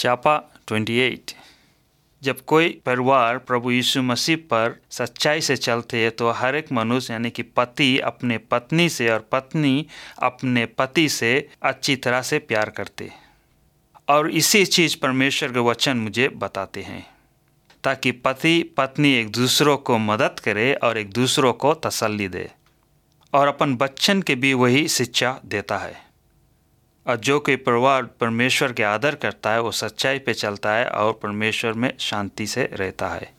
जापा 28। जब कोई परिवार प्रभु यीशु मसीह पर सच्चाई से चलते हैं तो हर एक मनुष्य यानी कि पति अपने पत्नी से और पत्नी अपने पति से अच्छी तरह से प्यार करते, और इसी चीज़ परमेश्वर के वचन मुझे बताते हैं, ताकि पति पत्नी एक दूसरों को मदद करे और एक दूसरों को तसल्ली दे, और अपन बच्चन के भी वही शिक्षा देता है। और जो कोई परिवार परमेश्वर के आदर करता है वो सच्चाई पे चलता है और परमेश्वर में शांति से रहता है।